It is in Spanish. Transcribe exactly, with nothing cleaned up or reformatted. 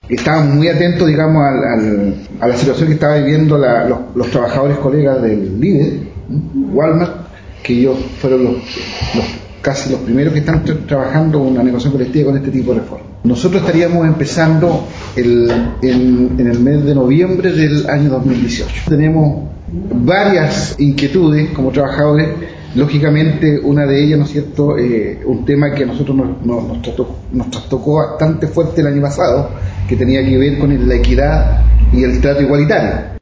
Estábamos muy atentos, digamos, al, al, a la situación que estaba viviendo la, los, los trabajadores colegas del líder, Walmart, que ellos fueron los, los casi los primeros que están tra- trabajando una negociación colectiva con este tipo de reformas. Nosotros estaríamos empezando el, en, en el mes de noviembre del año dos mil dieciocho. Tenemos varias inquietudes como trabajadores. Lógicamente, una de ellas, ¿no es cierto?, eh, un tema que a nosotros nos, nos, nos, trató, nos trastocó bastante fuerte el año pasado, que tenía que ver con la equidad y el trato igualitario.